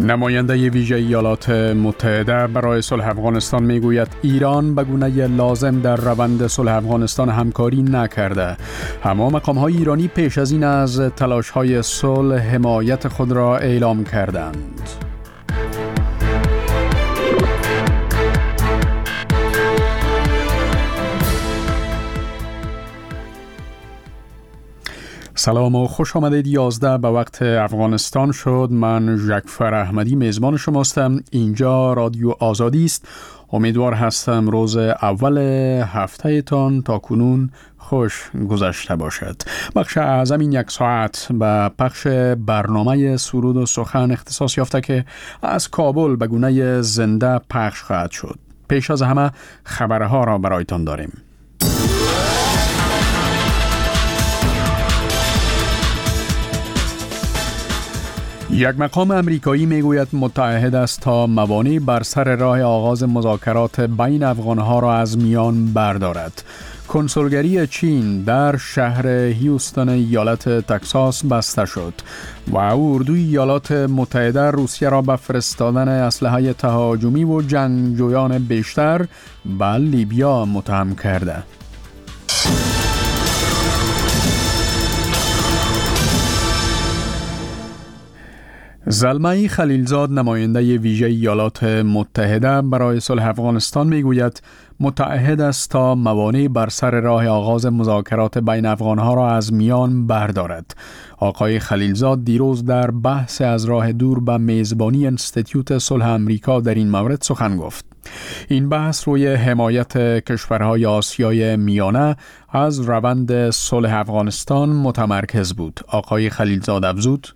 نماینده ویژه ایالات متحده برای صلح افغانستان میگوید ایران به گونه لازم در روند صلح افغانستان همکاری نکرده. اما مقام‌های ایرانی پیش از این از تلاش‌های صلح حمایت خود را اعلام کردند. سلام و خوش آمدید. 11 به وقت افغانستان شد. من ژکفر احمدی میزبان شماستم. اینجا رادیو آزادی است. امیدوار هستم روز اول هفته تان تا کنون خوش گذشته باشد. بخش اعظم این یک ساعت به پخش برنامه سرود و سخن اختصاص یافته که از کابل به گونه زنده پخش خواهد شد. پیش از همه خبرها را برایتان داریم. یک مقام امریکایی میگوید متعهد است تا موانع بر سر راه آغاز مذاکرات بین افغانها را از میان بردارد. کنسولگری چین در شهر هیوستن ایالت تگزاس بسته شد و اردوی ایالات متحده روسیه را به فرستادن اسلحه تهاجمی و جنگجویان بیشتر به لیبیا متهم کرده. زلمه خلیلزاد نماینده ویژه ایالات متحده برای صلح افغانستان میگوید متعهد است تا موانع بر سر راه آغاز مذاکرات بین افغانها را از میان بردارد. آقای خلیلزاد دیروز در بحث از راه دور به میزبانی انستیتیوت صلح امریکا در این مورد سخن گفت. این بحث روی حمایت کشورهای آسیای میانه از روند صلح افغانستان متمرکز بود. آقای خلیلزاد افزود: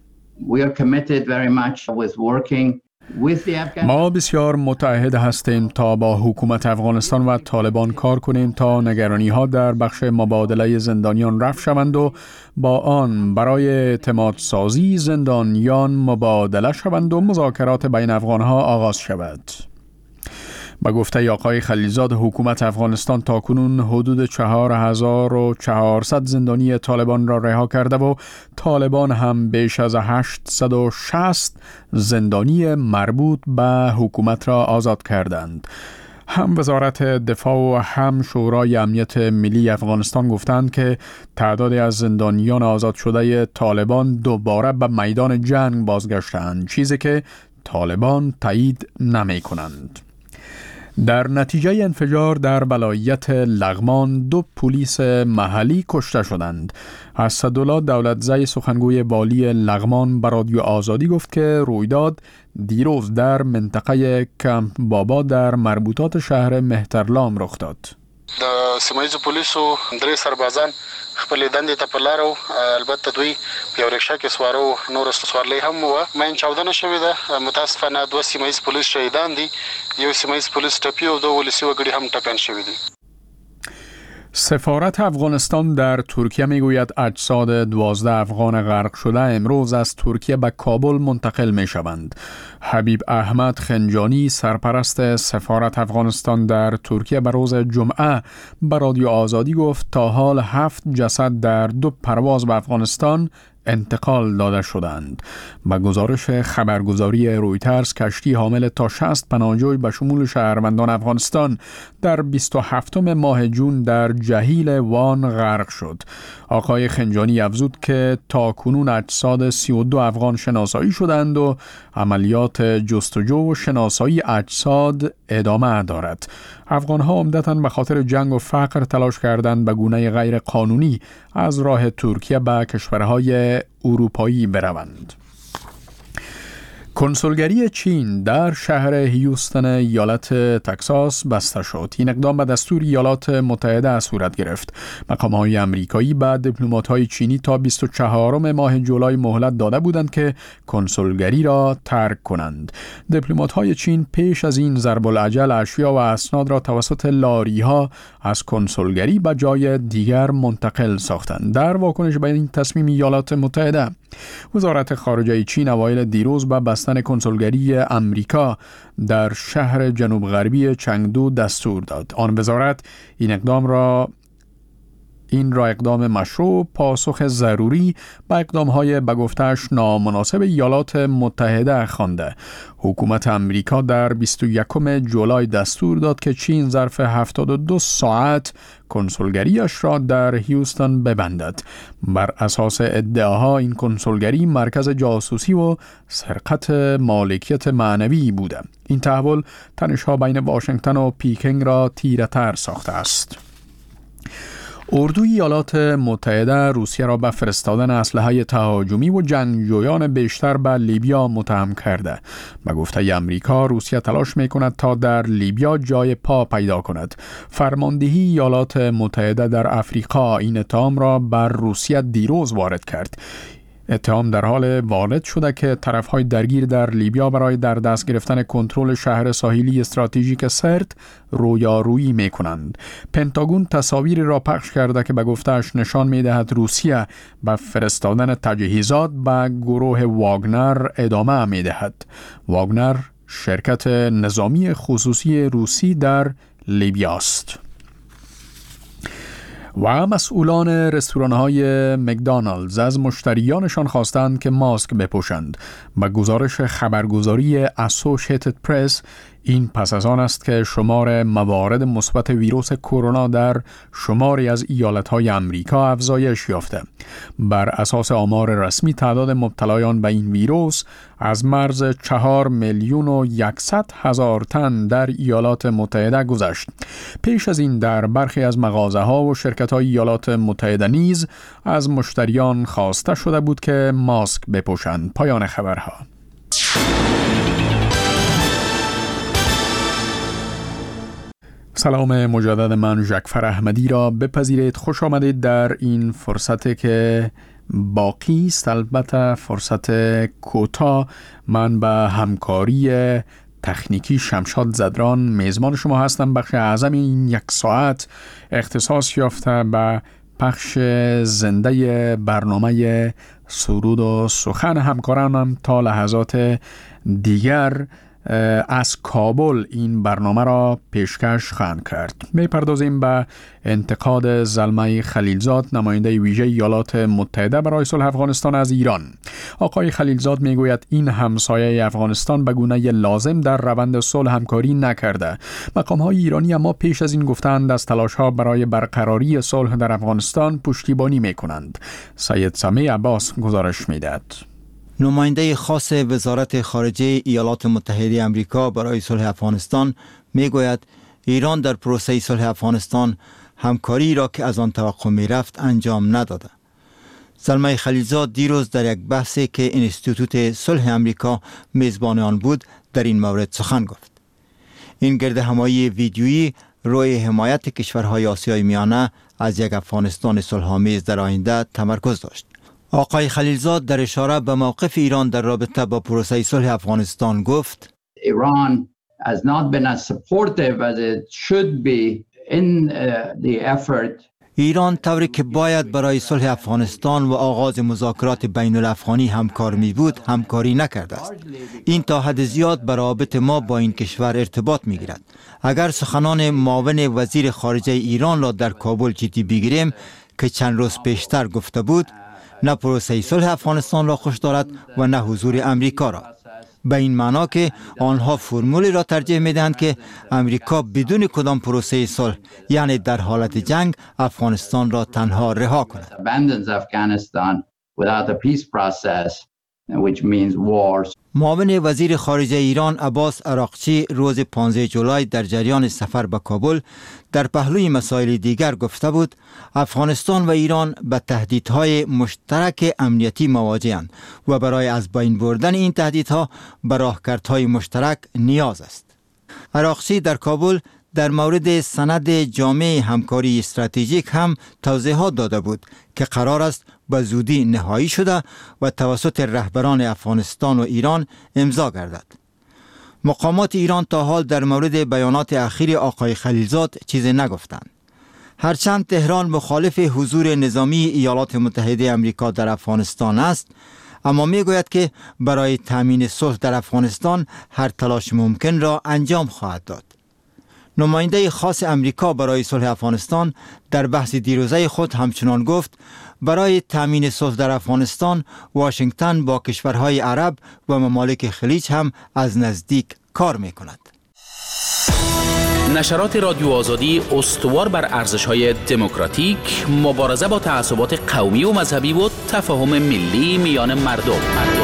ما بسیار متعهد هستیم تا با حکومت افغانستان و طالبان کار کنیم تا نگرانی ها در بخش مبادله زندانیان رفع شوند و با آن برای اعتماد سازی زندانیان مبادله شوند و مذاکرات بین افغان ها آغاز شود. با گفته آقای خلیلزاد حکومت افغانستان تاکنون حدود 4400 زندانی طالبان را رها کرده و طالبان هم بیش از 860 زندانی مربوط به حکومت را آزاد کردند. هم وزارت دفاع و هم شورای امنیت ملی افغانستان گفتند که تعدادی از زندانیان آزاد شده طالبان دوباره به میدان جنگ بازگشتند، چیزی که طالبان تایید نمی کنند. در نتیجه انفجار در ولایت لغمان 2 پلیس محلی کشته شدند. اسدالله دولتزی سخنگوی والی لغمان به رادیو آزادی گفت که رویداد دیروز در منطقه کمپ بابا در مربوطات شهر مهترلام رخ داد. د سیمایي پولیسو 3 سربازان خپل دندې ته په لار او البته دوی په یو رکشا کې سوارو نور سوارلې هم و مین چاودنه شوې ده. متاسفانه 2 سیمایي پولیس شهیدان دي، یو سیمایي پولیس ټپي او 2 ولسی وګړي هم ټپيان شوي دي. سفارت افغانستان در ترکیه میگوید اجساد 12 افغان غرق شده امروز از ترکیه به کابل منتقل می شوند. حبیب احمد خنجانی سرپرست سفارت افغانستان در ترکیه به روز جمعه به رادیو آزادی گفت تا حال 7 جسد در 2 پرواز به افغانستان انتقال داده شدند. با گزارش خبرگزاری رویترز کشتی حامل تا 60 پناهجوی به شمول شهروندان افغانستان در 27 ماه جون در جهیل وان غرق شد. آقای خنجانی افزود که تا کنون اجساد 32 افغان شناسایی شدند و عملیات جستجو و شناسایی اجساد ادامه دارد. افغان‌ها عمدتاً به خاطر جنگ و فقر تلاش کردند به گونه غیر قانونی از راه ترکیه به کشورهای اروپایی بروند. کنسولگری چین در شهر هیوستن ایالت تگزاس بسته شد. این اقدام به دستور ایالات متحده صورت گرفت. مقام‌های آمریکایی به دیپلمات‌های چینی تا 24 ماه جولای مهلت داده بودند که کنسولگری را ترک کنند. دیپلمات‌های چین پیش از این ضرب العجل اشیا و اسناد را توسط لاری‌ها از کنسولگری به جای دیگر منتقل ساختند. در واکنش به این تصمیم ایالات متحده، وزارت خارجه چین اوایل دیروز به بستن کنسولگری امریکا در شهر جنوب غربی چنگدو دستور داد. آن وزارت این اقدام را این را اقدام مشروع پاسخ ضروری به اقدام‌های به گفته‌اش نامناسب ایالات متحده خوانده. حکومت امریکا در 21 جولای دستور داد که چین ظرف 72 ساعت کنسولگریش را در هیوستن ببندد. بر اساس ادعاها این کنسولگری مرکز جاسوسی و سرقت مالکیت معنوی بوده. این تحول تنش‌ها بین واشنگتن و پیکینگ را تیره‌تر ساخته است. اردوی ایالات متحده روسیه را به فرستادن اسلحه تهاجمی و جنگجویان بیشتر به لیبیا متهم کرده. به گفته امریکا روسیه تلاش می‌کند تا در لیبیا جای پا پیدا کند. فرماندهی ایالات متحده در افریقا این اتهام را بر روسیه دیروز وارد کرد. اتهام در حال وارد شده که طرف‌های درگیر در لیبیا برای در دست گرفتن کنترل شهر ساحلی استراتژیک سرت رویارویی می‌کنند. پنتاگون تصاویری را پخش کرده که به گفته‌اش نشان می‌دهد روسیه به فرستادن تجهیزات به گروه واگنر ادامه می‌دهد. واگنر شرکت نظامی خصوصی روسی در لیبیا است. و مسئولان رستوران‌های مکدونالدز از مشتریانشان خواستند که ماسک بپوشند. به گزارش خبرگزاری اسوسییتد پرس، این پس از آن است که شمار موارد مثبت ویروس کرونا در شماری از ایالت‌های آمریکا افزایش یافته. بر اساس آمار رسمی تعداد مبتلایان به این ویروس از مرز 4,100,000 تن در ایالات متحده گذشت. پیش از این در برخی از مغازه‌ها و شرکت‌های ایالات متحده نیز از مشتریان خواسته شده بود که ماسک بپوشند. پایان خبرها. سلام مجدد، من ژکفر احمدی را بپذیرید. خوش آمدید در این فرصت که باقی است، البته فرصت کوتاه. من به همکاری تکنیکی شمشاد زدران میزبان شما هستم. بخش اعظم این یک ساعت اختصاص یافته به پخش زنده برنامه سرود و سخن همکارانم. تا لحظات دیگر از کابل این برنامه را پیشکش خواهند کرد. می‌پردازیم به انتقاد زلمه خلیلزاد، نماینده ویژه ایالات متحده برای صلح افغانستان از ایران. آقای خلیلزاد میگوید این همسایه افغانستان به گونه لازم در روند صلح همکاری نکرده. مقام‌های ایرانی اما پیش از این گفتند از تلاش‌ها برای برقراری صلح در افغانستان پشتیبانی می‌کنند. سید سمیع عباس گزارش می‌دهد. نماینده خاص وزارت خارجه ایالات متحده آمریکا برای صلح افغانستان میگوید ایران در پروسه صلح افغانستان همکاری را که از آن توقع میرفت انجام نداده. زلمه خلیلزاد دیروز در یک بحثی که انستیتوت صلح آمریکا میزبان آن بود در این مورد سخن گفت. این گردهمایی ویدیویی روی حمایت کشورهای آسیای میانه از یک افغانستان صلح‌آمیز در آینده تمرکز داشت. آقای خلیلزاد در اشاره به موقف ایران در رابطه با پروسه صلح افغانستان گفت Iran has not been as supportive as it should be in the effort. ایران طوری که باید برای صلح افغانستان و آغاز مذاکرات بین الافغانی همکار می بود همکاری نکرده است. این تا حد زیاد به روابط ما با این کشور ارتباط می گیرد. اگر سخنان معاون وزیر خارجه ایران را در کابل جدی بگیریم که چند روز پیشتر گفته بود نه پروسه صلح افغانستان را خوش دارد و نه حضور امریکا را، به این معنا که آنها فرمولی را ترجیح میدهند که امریکا بدون کدام پروسه صلح، یعنی در حالت جنگ، افغانستان را تنها رها کند. معاون وزیر خارجه ایران عباس عراقچی روز 15 جولای در جریان سفر به کابل در پهلوی مسائل دیگر گفته بود افغانستان و ایران به تهدیدهای مشترک امنیتی مواجه‌اند و برای از بین بردن این تهدیدها به راهکردهای مشترک نیاز است. عراقچی در کابل در مورد سند جامع همکاری استراتژیک هم توضیحات داده بود که قرار است به زودی نهایی شده و توسط رهبران افغانستان و ایران امضا گردد. مقامات ایران تا حال در مورد بیانات اخیر آقای خلیلزاد چیزی نگفتند. هرچند تهران مخالف حضور نظامی ایالات متحده آمریکا در افغانستان است، اما میگوید که برای تامین صلح در افغانستان هر تلاش ممکن را انجام خواهد داد. نماینده خاص امریکا برای صلح افغانستان در بحث دیروزه خود همچنان گفت برای تامین صلح در افغانستان واشنگتن با کشورهای عرب و ممالک خلیج هم از نزدیک کار می‌کند. نشرات رادیو آزادی استوار بر ارزش‌های دموکراتیک، مبارزه با تعصبات قومی و مذهبی و تفاهم ملی میان مردم.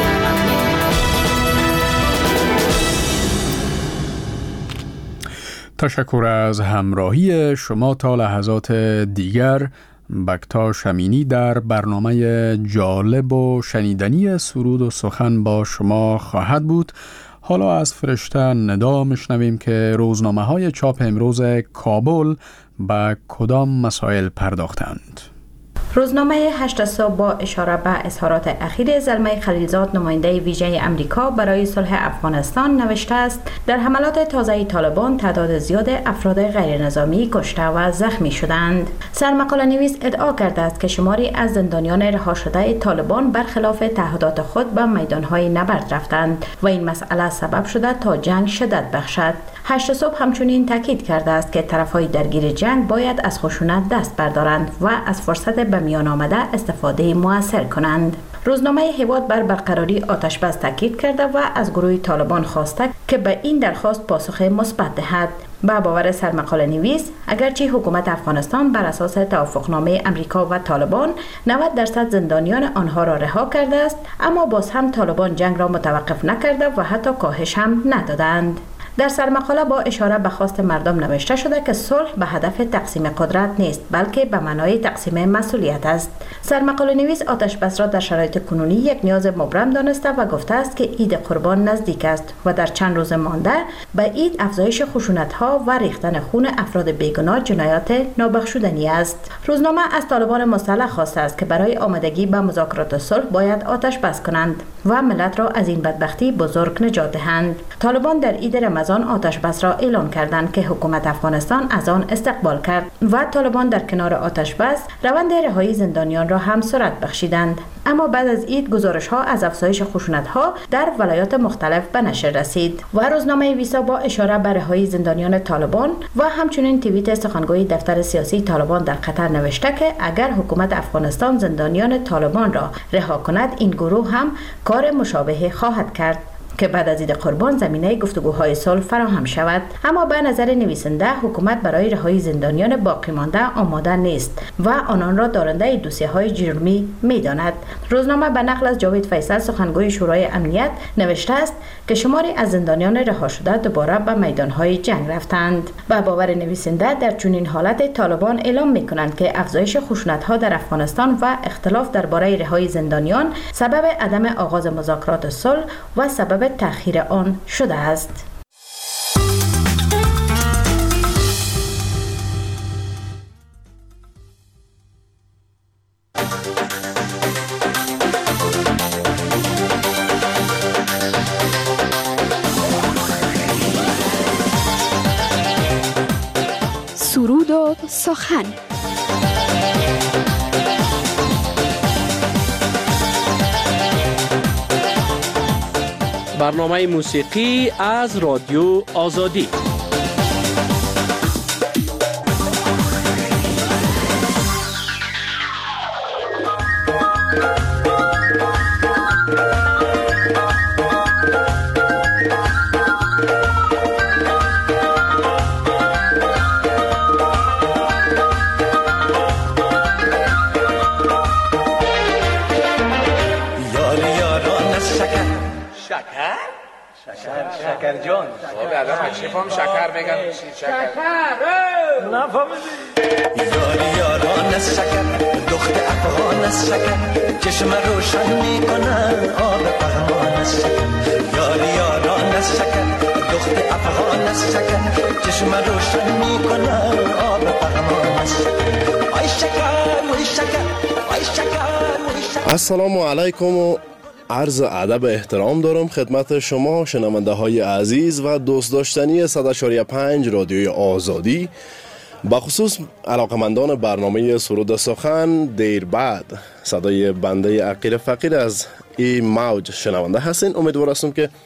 تشکر از همراهی شما. تا لحظات دیگر بکتاش امینی در برنامه جالب و شنیدنی سرود و سخن با شما خواهد بود. حالا از فرشته ندا میشنویم که روزنامه‌های چاپ امروز کابل به کدام مسائل پرداختند. روزنامه 8 صبح با اشاره به اظهارات اخیر زلمه خلیلزاد نماینده ویژه امریکا برای صلح افغانستان نوشته است در حملات تازه طالبان تعداد زیاد افراد غیر نظامی کشته و زخمی شدند. سرمقاله نویس ادعا کرده است که شماری از زندانیان رها شده طالبان برخلاف تعهدات خود به میدانهای نبرد رفتند و این مسئله سبب شده تا جنگ شدت بخشد. 8 صبح همچنین تاکید کرده است که طرفهای درگیر جنگ باید از خشونت دست بردارند و از فرصت به میان آمده استفاده مؤثر کنند. روزنامه هواد بر برقراری آتشبس تاکید کرده و از گروه طالبان خواسته که به این درخواست پاسخ مثبت دهد. با باور سرمقاله نویس اگرچه حکومت افغانستان بر اساس توافقنامه امریکا و طالبان 90% زندانیان آنها را رها کرده است، اما باز هم طالبان جنگ را متوقف نکرده و حتی کاهش هم ندادند. در سرمقاله با اشاره به خواست مردم نوشته شده که صلح به هدف تقسیم قدرت نیست بلکه به معنای تقسیم مسئولیت است. سرمقاله نویس آتشبس را در شرایط کنونی یک نیاز مبرم دانسته و گفته است که عید قربان نزدیک است و در چند روز مانده به عید افزایش خشونت‌ها و ریختن خون افراد بیگناه جنایات نابخشودنی است. روزنامه از طالبان مسلح خواسته است که برای آمادگی به مذاکرات صلح باید آتشبس کنند و ملت را از این بدبختی بزرگ نجات دهند. طالبان در عید رمضان آتشبس را اعلان کردند که حکومت افغانستان از آن استقبال کرد و طالبان در کنار آتشبس روند رهایی زندانیان را هم سرعت بخشیدند. اما بعد از عید گزارش‌ها از افزایش خشونت‌ها در ولایات مختلف به نشر رسید و روزنامه ویسا با اشاره به رهایی زندانیان طالبان و همچنین توییت سخنگوی دفتر سیاسی طالبان در قطر نوشته که اگر حکومت افغانستان زندانیان طالبان را رها کند این گروه هم کار مشابه خواهد کرد که بعد از عید قربان زمینه گفتگوهای صلح فراهم شود. اما به نظر نویسنده حکومت برای رهایی زندانیان باقی مانده آماده نیست و آنان را دارنده دوسیه‌های جرمی می‌داند. روزنامه به نقل از جاوید فیصل سخنگوی شورای امنیت نوشته است که شماری از زندانیان رها شده دوباره به میدان‌های جنگ رفتند. به باور نویسنده در چنین حالت طالبان اعلام می‌کنند که افزایش خشونت‌ها در افغانستان و اختلاف درباره رهایی زندانیان سبب عدم آغاز مذاکرات صلح و سبب تأخیر آن شده است. سرود و سخن. برنامه موسیقی از رادیو آزادی. شکر جان بعدا شفام شکر بگن شکر نفهمیدی یاری یاران از شکر دخت افغان از شکر چشم روشن میکنن آب پهلوان از شکر یاری یاران از شکر دخت افغان از شکر چشم روشن میکنن آب پهلوان از شکر آی شکر وای شکر آی شکر وای شکر. السلام علیکم و عرض ادب احترام دارم خدمت شما شنونده های عزیز و دوست داشتنی 100.5 رادیوی آزادی، بخصوص علاقمندان برنامه سرود سخن. دیر بعد صدای بنده عقیل فقیر از این موج شنونده هستین. امیدوار هستم که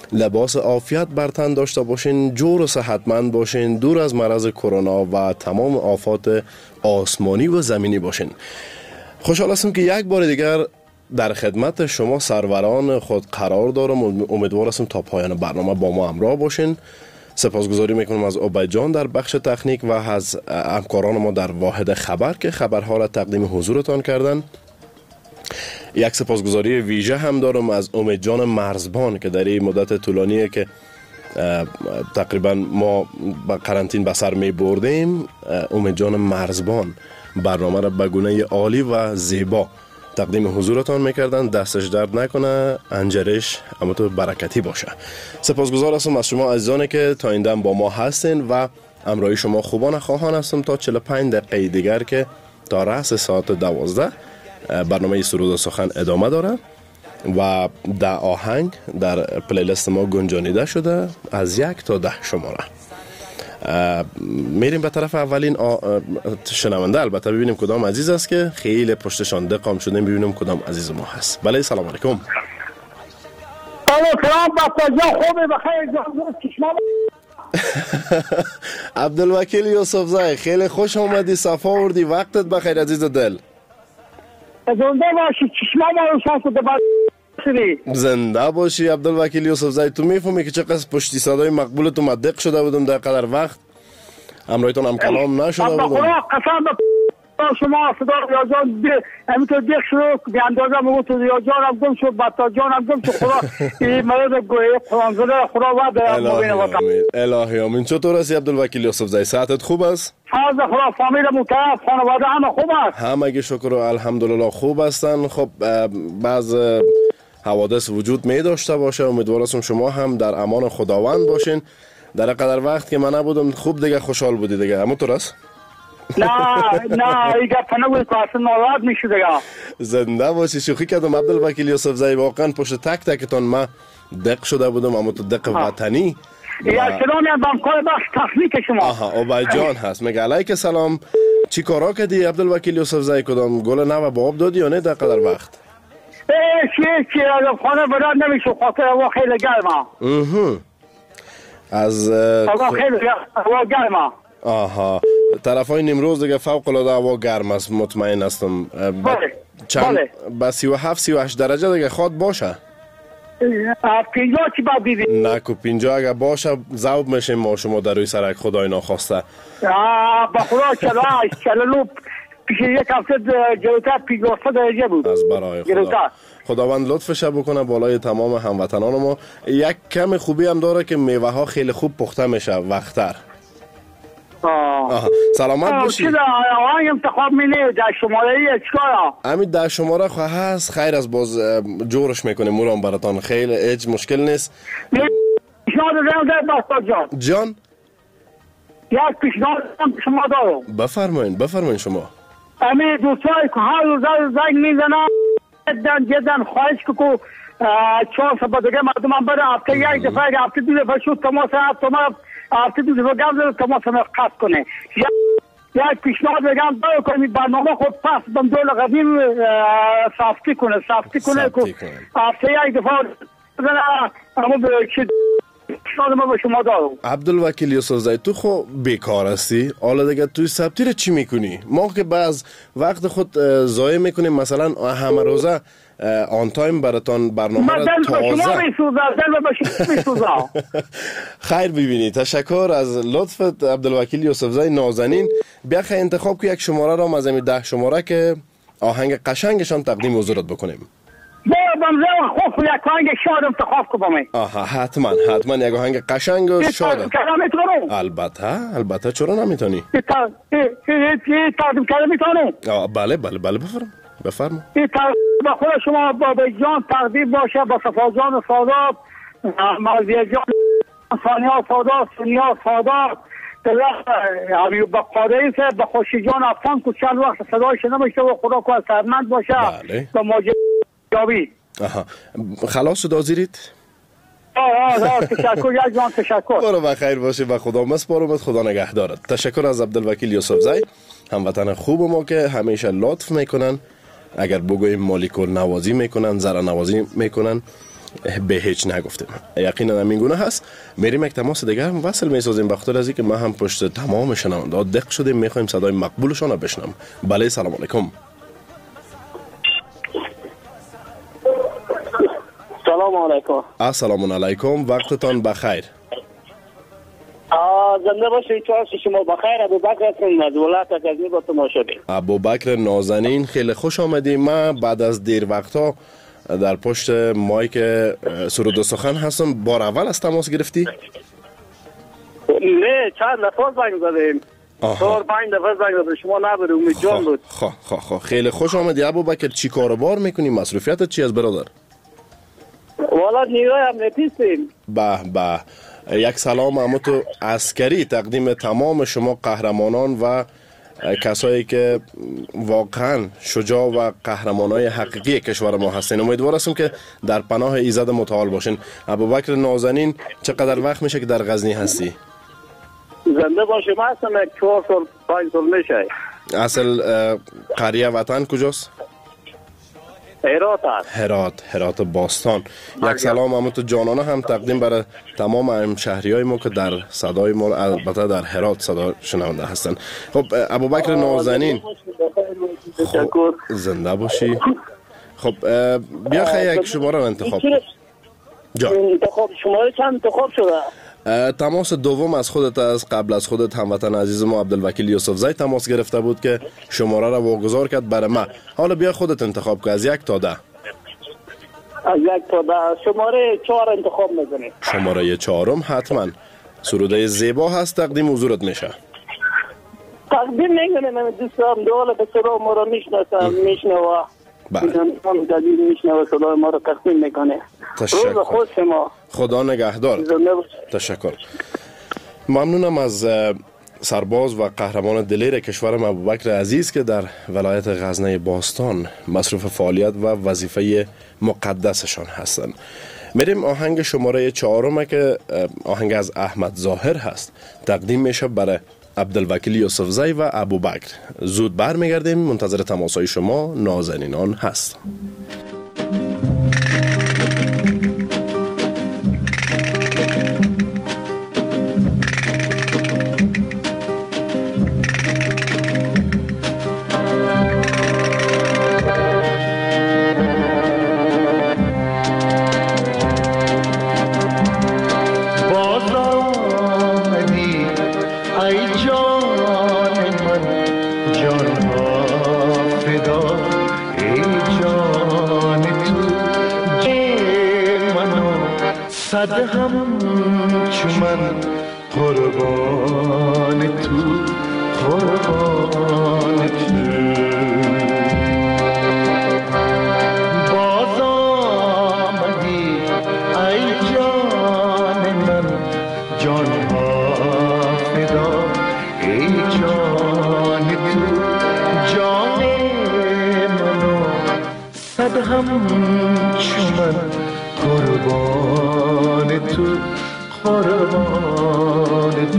لباس عافیت بر تن داشته باشین، جور و صحتمند باشین، دور از مرض کرونا و تمام آفات آسمانی و زمینی باشین. خوشحال هستم که یک بار دیگر در خدمت شما سروران خود قرار دارم و امیدوار هستم تا پایان برنامه با ما همراه باشین. سپاسگزاری میکنم از عبید جان در بخش تکنیک و از همکاران ما در واحد خبر که خبرها را تقدیم حضورتان کردن. یک سپاسگزاری ویژه هم دارم از امید جان مرزبان که در این مدت طولانیه که تقریبا ما با قرنطین به سر می بردیم، امید جان مرزبان برنامه را به گونه عالی و زیبا تقدیم حضورتان میکردن. دستش درد نکنه، انجرش اما تو برکتی باشه. سپاسگزار هستم از شما عزیزانی که تا این دم با ما هستین و همراهی شما خوبان خواهان هستم تا 45 دقیقه دیگر که تا رأس ساعت 12 برنامه سرود و سخن ادامه داره و 10 آهنگ در پلیلیست ما گنجانیده شده از 1 تا 10 شماره. میریم به طرف اولین شنونده، البته ببینیم کدام عزیز است که خیلی پشتشان دقام شدیم، ببینیم کدام عزیز ما هست. بله سلام علیکم. سلام بابا، خوبه بخیر چشما. عبدالوکیل یوسف زای، خیلی خوش آمدی، صفا آوردی، وقتت بخیر عزیز دل. زنده باشی، چشما ما رو شانس ده بعد زنده باشی عبدالوکیل یوسف زای. تو میفهمی که چقدر پشتی صدای مقبول تو مدق شده بودم در قدر وقت همراهیتون هم کلام نشده بودم. خدا قسم به شما صدا ریاضان همینطور دیخ شد به اندازه مگو تو ریاضان هم گم شد بطا جان هم گم شد. خدا این مرد گویه قرآن زده خدا وعده مبین وطن. الهی آمین. چطور هستی عبدالوکیل یوسف زای؟ صحتت خوب است؟ فضل خدا، فامیل متعب، خانواده همه خوب است؟ همگی شکر و الحمدلله خوب هستن. خب بعض حوادث وجود می داشته باشه، امیدوارم شما هم در امان خداوند باشین. در قدر وقت که من نبودم خوب دیگه خوشحال بودی دیگه، همونطور است؟ نه ایگه پنوی که اصلا ناراحت میشه دیگه. زنده باشی. شوخی کردم عبدالوکیل یوسف زای، واقعا پشت تک تکتان ما دق شده بودم، اما تو دق وطنی. یا سلامی هم بامکار بخش تخلیق شما. آها عبید جان هست. مگه علیک سلام. چی کارا کردی عبدالوکیل یوسف زای؟ کدام گل نو به آب دادی یا نه در قدر وقت؟ چی خانه براد نمیشه، خاطر هوا خیلی گرمه. از هوا خیلی گرمه. آها طرف های نمروز دیگه فوق العاده هوا گرم است، مطمئن هستم. بله. با 37-38 درجه دیگه خواد باشه. 50 چی باید بیدی؟ نه که 50 اگه باشه ذوب میشیم ما شما در روی سرک، خدای ناخواسته. با خدا 48 پیش یک هفته جلوتر 50 درجه بود. از برای خدا. خداوند لطفش بکنه بالای تمام هموطنان ما. یک کم خوبی هم داره که میوه ها خیلی خوب پخته میشه وقتر. سلامت باشی. چرا آهنگ انتخاب می‌کنی در شماره چیکارا؟ همین در شماره خو هست، خیر از باز جورش میکنیم مورام براتون، خیلی هیچ مشکل نیست. پیشنهاد دارم بستا جان یک پیشنهاد شما دارم. بفرمایین شما. همین دوستای که هر روز زنگ میزنن جدن خواهش که 4 سبا دیگه مردم هم بره هفته یک دفعه هفته 2 دفعه شد تماس هفته 2 دفعه گم زده تماس قطع کنه. یک پیشنهاد بگم باید کنید برنامه خود پس بم دول قدیم صافتی کنه که هفته یک دفعه اما به چی پیشنهاد ما به شما دارم. عبدالوکیل یوسف زای، تو خو بیکار هستی، حالا دیگه توی ثبتی رو چی میکنی؟ ما که بعض وقت خود ضایع میکنیم، مثلا همه روزه آن تایم براتون برنامه را تازه خیر ببینی. تشکر از لطفت عبدالوکیل یوسف زای نازنین. بیا خیلی انتخاب که یک شماره را از 10 شماره که آهنگ قشنگشان تقدیم حضورت بکنیم. خوب یک آهنگ شاد انتخاب کنم. آها حتما یک آهنگ قشنگ و شاد. البته چرا نمیتونی؟ تقدیم کردن میتونم. بله بفرما. با خود شما با جان تقدیم باشه، با صفا جان سادات، مرزیه جان ثانیه سادات، سنیا سادات، حبیب قادری سے با خوشی جان افغان کو چند وقت صدای شنیده میشه و خدا کو سرمند باشه. با ماجراجویی. خلاص شد آزیرید؟ تشکر یک جان، تشکر. برو بخیر باشی و خدا مسپارمت، خدا نگهدارت. تشکر از عبدالوکیل یوسف زای، هموطن خوب ما که همیشه لطف میکنن، اگر بگویم مالیکول نوازی میکنن، ذره نوازی میکنن به هیچ نگفتیم. یقینا همین گونه هست. میریم یک تماس دیگر وصل میسازیم، بخاطر از اینکه ما هم پشت تمام شنونده دق شدیم، میخوایم صدای مقبولشان رو بشنویم. بله سلام علیکم. سلام علیکم. السلام علیکم، وقتتان بخیر. زنده باشید، چهار شما بخیر. ابوبکر هستم از ولایت غزنی با شما شدیم. ابوبکر نازنین، خیلی خوش آمدید. ما بعد از دیر وقتا در پشت مایک سرود و سخن هستم. بار اول از تماس گرفتی؟ نه، چند دفعه زنگ زدیم. 4-5 دفعه زنگ زدیم، شما نبود، امید جان بود. خیلی خوش آمدی ابوبکر. چی کاروبار میکنی؟ مصروفیتت چی از برادر؟ والا نیروی امنیتی هستیم. به یک سلام امتو عسکری تقدیم تمام شما قهرمانان و کسایی که واقعا شجاع و قهرمانای حقیقی کشور ما هستین. امیدوار هستم که در پناه ایزد متعال باشین. ابوبکر نازنین، چقدر وقت میشه که در غزنی هستی؟ زنده باشیم، هستم 4 سال 5 سال میشه. اصل قریه وطن کجاست؟ هرات باستان. یک سلام امتو جانانه هم تقدیم برای تمام همشهریای ما که در صدای ما البته در هرات صدا شنونده هستن. خب ابوبکر نازنین، زنده باشی. خب بیا خیلی یک شماره رو انتخاب کن. انتخاب شماره چند انتخاب شده؟ تماس دوم از خودت، از قبل از خودت هموطن عزیز ما عبدالوکیل یوسفزی تماس گرفته بود که شماره را واگذار کرد برای ما. حالا بیا خودت انتخاب کن از 1 تا 10. از 1 تا 10 شماره 4 انتخاب می‌کنی. شماره 4 حتما سروده زیبا هست، تقدیم حضورت میشه. تقدیم می‌کنم. من دوستم دوله به صدا ما را میشنوه. بله. میشنوه صدای ما را تقدیم میکنه. تشکر. خود شما. خدا نگهدار. تشکر. ممنونم از سرباز و قهرمان دلیر کشورم ابوبکر عزیز که در ولایت غزنی باستان مصروف فعالیت و وظیفه مقدسشان هستند. میریم آهنگ شماره 4 که آهنگ از احمد ظاهر هست، تقدیم میشه برای عبدالوکیل یوسفزی و ابوبکر. زود برمیگردیم، منتظر تماسهای شما نازنینان هست. هم چمن قربان تو، قربان تو. باز آمدی ای جان من، جان ها فدا ای جان تو. جان منو صد هم چمن قربان تو، قربان تو.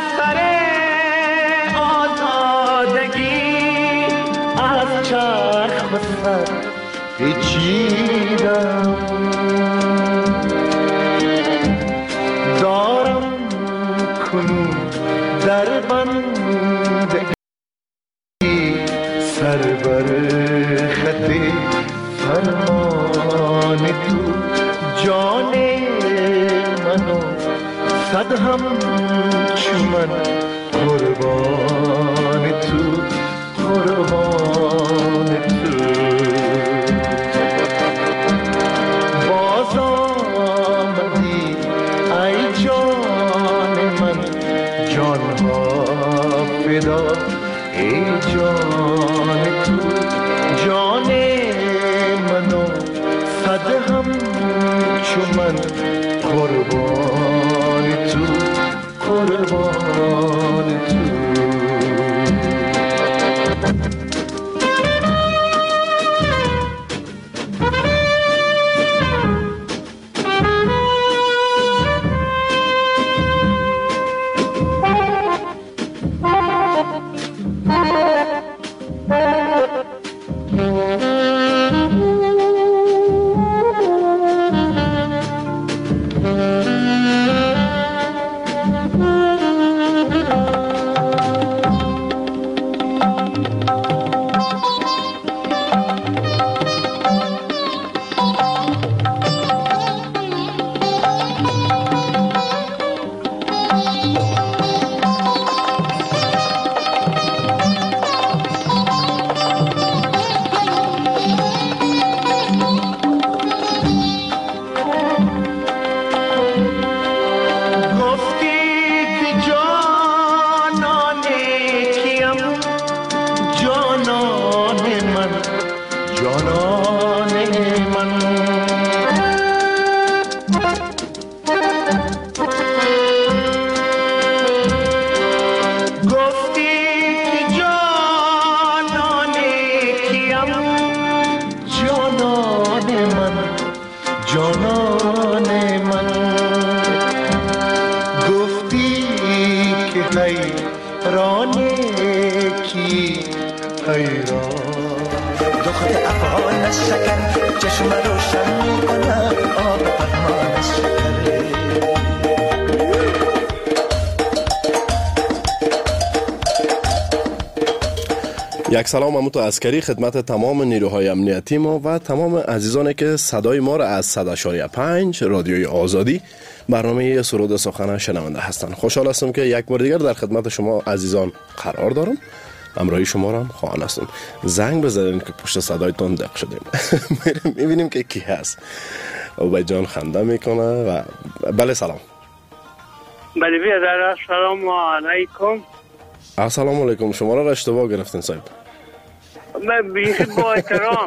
چرخ پیچیدم دارم کنون در بند سر بر خط فرمان تو جان منو صد هم چون من قربان تو قربان تو باز آمدی ای جان من جان ها فدا ای جان تو جان منو صد هم چون من قربان تو قربان تو یک سلام اموت عسکری خدمت تمام نیروهای امنیتی ما و تمام عزیزانی که صدای ما را از 100.5 رادیوی آزادی برنامه سرود سخن شنونده هستند. خوشحال هستم که یک بار دیگر در خدمت شما عزیزان قرار دارم. همراهی شما را هم خواهان هستم. زنگ بزنید که پشت صدایتون دق شدیم. میبینیم که کی هست. عبید جان خنده میکنه و بله سلام. بله بیادر السلام علیکم. السلام علیکم. شما را اشتباه گرفتین صاحب. من بیخی با احترام.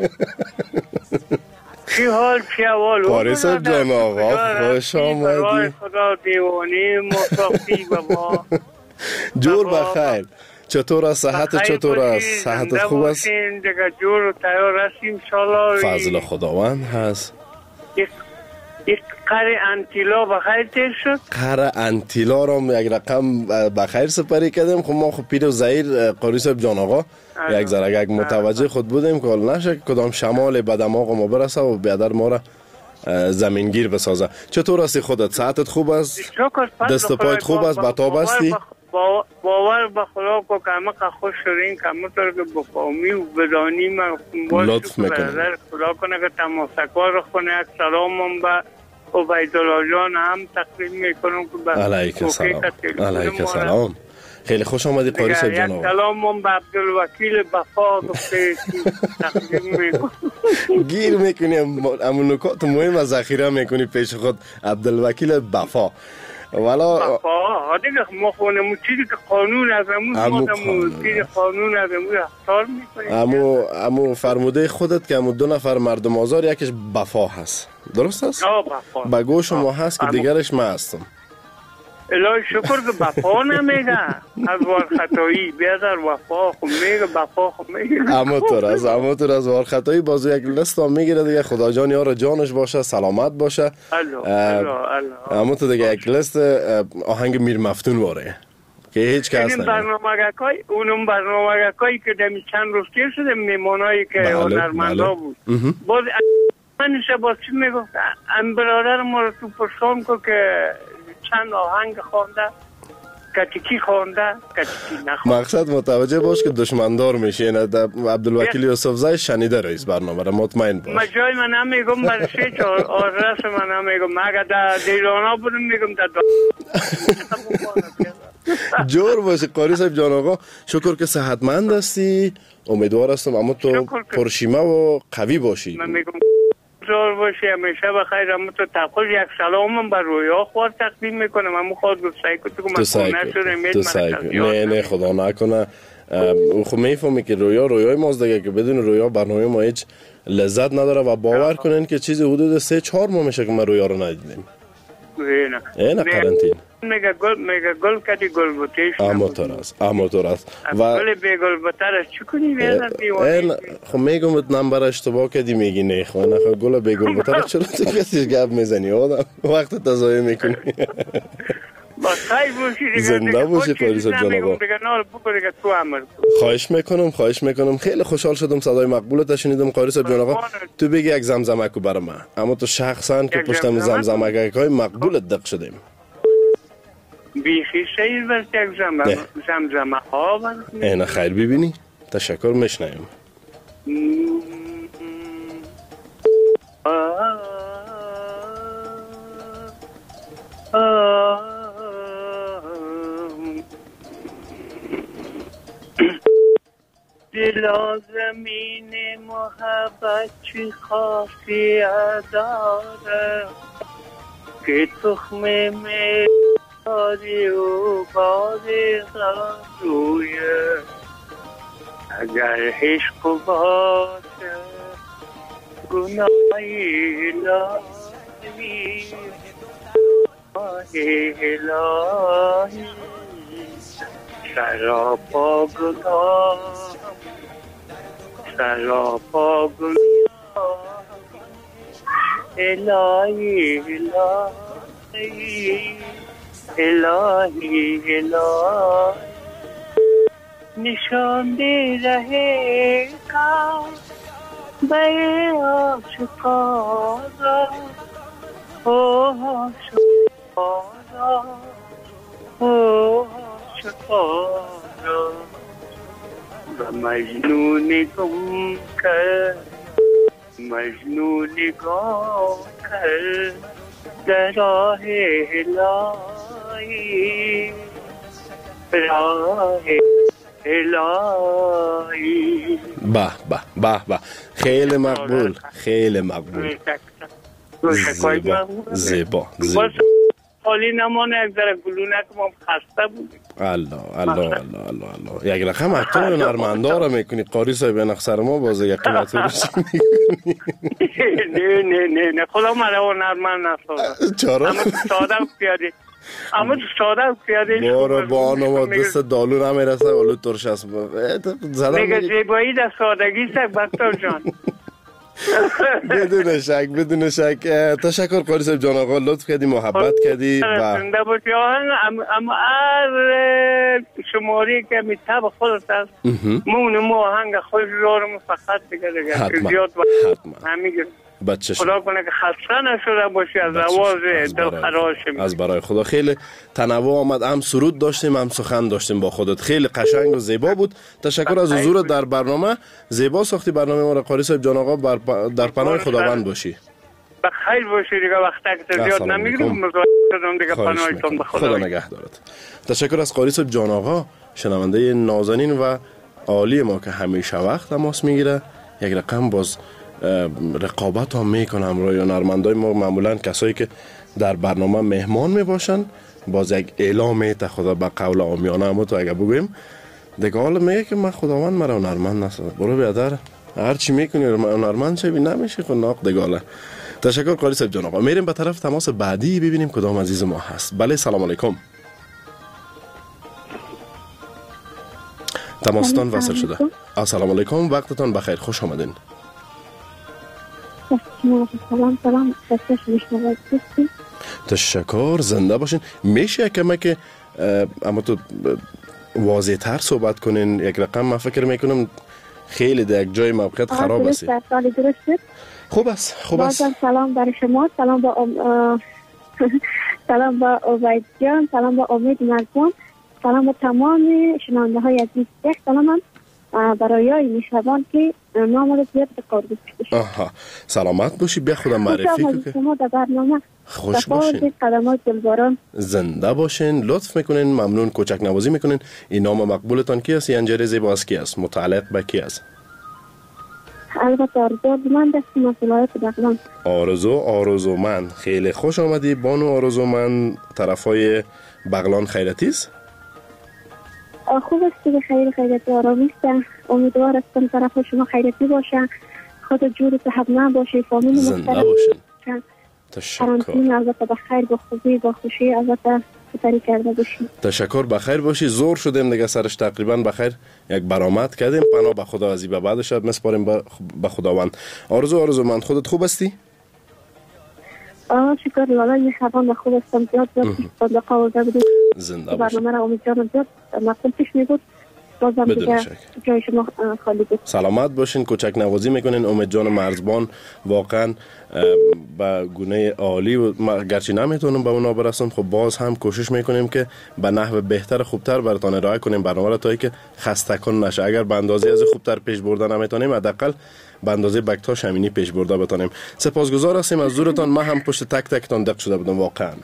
چی حال چی احوال؟ پاریس جان آقا خوش آمدی. خدا دیوانی مصافی بابا. جور بخیر. چطور است؟ صحت چطور است؟ صحت خوب است؟ دیگه جور و تیار هستیم انشالله. فضل خداوند هست. یک قره انتیلا بخیر تیر شد؟ قره انتیلا را یک رقم بخیر سپری کردیم. خب ما خب پیر و زهیر قاری صاحب جان آقا یک ذره یک متوجه خود بودیم که نشه کدام شمال به دماغ ما برسه و بیادر ما را زمینگیر بسازه. چطور هستی خودت؟ صحتت خوب است؟ دست پایت خوب است؟ بتاب هستی؟ باور به خدا کو که خوش شدین که همونطور که بفهمی و بدانی من لطف میکنم خدا کنه که تماسکار رو خونه یک سلامم به عبیدالله جان هم تقدیم میکنم که به علیک سلام. علیک سلام. خیلی خوش آمدی قاری صاحب جان. یک سلامم به عبدالوکیل بفا گفته تقدیم میکنم. گیر میکنی امون نکات مهم از ذخیره میکنی پیش خود عبدالوکیل بفا. والا دیگه ما خونمون چیزی که قانون از امون قانون از امون اختار میکنیم. امو فرموده خودت که امو 2 نفر مردم آزار یکیش بفا هست درست است؟ بفا بگو شما هست که دیگرش من هستم. الهی شکر که بفا نمیگه از وار خطایی بیادر وفا خب میگه بفا خب میگه اموتور از وار خطایی بازو یک لست هم میگیره دیگه. خدا جان یار جانش باشه سلامت باشه. اموتور دیگه یک لست آهنگ میر مفتون واره که هیچ کس این برنامه‌گاکای اونم برنامه‌گاکای که دمی چند روز که شده میمونایی که هنرمندا بود باز منش باز چی میگفت ام برادر ما رو تو پرسان کو که چند آهنگ خوانده کتیکی خوانده کتیکی نخوانده. مقصد متوجه باش که دشمندار میشه. این عبدالوکیل یوسفزای شنیده رئیس برنامه را مطمئن باش. ما جای من هم میگم برای سه چهار آدرس من هم میگم اگر در دیرانا بودم میگم در جور باشه قاری صاحب جان آقا. شکر که صحتمند هستی. امیدوار هستم اما تو پرشیمه و قوی باشی. من میگم زور باشی همیشه بخیر. اما تو تقول یک سلامم بر رویا خوار تقدیم میکنم. اما خود گفتایی که تو سعی نه خدا نکنه. خب میفهمی که رویای ماست دیگه که بدون رویا برنامه ما هیچ لذت نداره و باور کنین که چیزی حدود 3-4 ماه میشه که ما رویا رو ندیدیم. نه قرنطینه میگه گل کدی گل بوتیش اماتور است و گل به گل بوترش چی کنی بیادر دیوانی. خب میگم نمبر اشتباه کدی میگی نه خب گل به گل بوترش چرا تو کسی گپ میزنی آدم وقت تضایع میکنی. زنده باشی قاری صاحب جان آقا. خواهش میکنم خیلی خوشحال شدم صدای مقبولت شنیدم قاری صاحب جان آقا. تو بگی یک زمزمک برای من اما تو شخصا که پشتم زمزمک های مقبولت دق شدیم بیخی شیر بس یک زمزمه ها اینه خیر ببینی تشکر میشنیم. دلا زمین محبت چی خاصیت داره که تخم میاری و باری غرویه اگر عشق باشه گناهی الهی الهی سراپا گناه سراپا گناه الهی الهی الهی الهی نشان دے رہے کا بے عاشقانا او عاشقانا او عاشقانا مجنون گم کر مجنون گم کر در راه الهی راه الهی. به به به به خیلی مقبول خیلی مقبول. زیبا زیبا حالی نمانه یک ذره گلونک ما خسته بودیم. الله الله الله الله یک رقم اکتر هنرمندا رو میکنی قاری صاحب نقصر ما بازه یک قیمتی رو چی میکنی؟ نه خدا مرا هنرمند نسازه. چرا؟ اما ساده پیاده اما ساده پیاده بارو با آنما دست دالو نمیرسه ولو ترش است میگه زیبایی در سادگی است بکتر جان. بدون شک تشکر قاری صاحب جان آقا. لطف کردی محبت کردی و زنده باشی. اما هر شماری که میتاب خودت است مون آهنگ خوش دارم فقط دیگه زیاد همیگه خدا کنه که خسته نشده باشی از آواز دلخراش. از برای خدا خیلی تنوع آمد. هم سرود داشتیم هم سخن داشتیم با خودت. خیلی قشنگ و زیبا بود. تشکر از حضورت در برنامه. زیبا ساختی برنامه ما را قاری صاحب جان آقا. در پناه خداوند باشی. بخیر باشی دیگه. وقتی که زیاد نمیگیرم مزاحم شدم دیگه پناهتون به خدا نگه دارد. تشکر از قاری صاحب جان آقا شنونده نازنین و عالی ما که همیشه وقت تماس میگیره. یک رقم باز رقابت هم میکنم روی هنرمندای ما. معمولا کسایی که در برنامه مهمان میباشن باز یک اعلام میته خدا به قول عامیانه. اما تو اگه بگویم دیگه حالا میگه که من خداوند مرا هنرمند نسازه. برو بیادر هر چی میکنی هنرمند شوی نمیشه خناق دیگه. تشکر قاری صاحب جان آقا. میریم به طرف تماس بعدی ببینیم کدام عزیز ما هست. بله سلام علیکم. تماستان وصل شده. السلام علیکم وقتتان بخیر خوش آمدین. سلام دستش میشنوید. تشکر، زنده باشین. میشه کمک اما تو واضح تر صحبت کنین؟ یک رقم من فکر میکنم خیلی در یک جای موقعیت خراب است. خوب است، خوب است. سلام برای شما، سلام با سلام با عبید جان، سلام با امید مرزان، سلام با تمام شنونده های عزیز. یک سلام هم برای میشنوان که نام رو زیاد به کار بکشید. سلامت باشی. بیا خودم معرفی کن. شما در برنامه خوش باشین. قدمات دلباران. زنده باشین. لطف میکنین، ممنون. کوچک نوازی میکنین. این نام مقبولتان کی است؟ ینجری زیبا از کی است؟ متعلق به کی است؟ البته آرزومند است از ولایت بغلان. آرزومند. خیلی خوش آمدی بانو آرزومند. طرفای بغلان خیرتی است؟ خوب است که خیرتی آرامی است. امیدوار هستم طرف شما خیرتی باشه، خود جور صحب نباشه، فامیل زنده باشین. تشکر. البته بخیر، با خوبی، با خوشی البته سپری کرده باشین. تشکر، بخیر باشی. زور شدیم دیگه سرش تقریبا بخیر یک برآمد کردیم. پناه به خدا، از این به بعد شاید مسپاریم به خداوند. آرزومند خودت خوب هستی؟ شکر لالا مهربان، خوب هستم. زیاد صدقه آورده بودیم. زنده باشین. برنامه را امیدوارم زیاد مقبول پیش می بود. بدون شک. جای شما خالی بود. سلامت باشین. کوچک نوازی میکنین. امید جان مرزبان واقعا به گونه عالی و گرچه نمیتونم به اونا برسم، خب باز هم کوشش میکنیم که به نحو بهتر خوبتر براتون ارائه کنیم برنامه را، تا که خسته کن نشه. اگر به اندازه از خوبتر پیش بردن نمیتونیم، حداقل به اندازه بکتا شمینی پیش برده بتونیم. سپاسگزار هستیم از زورتان. من هم پشت تک تکتان دق شده بودم واقعا.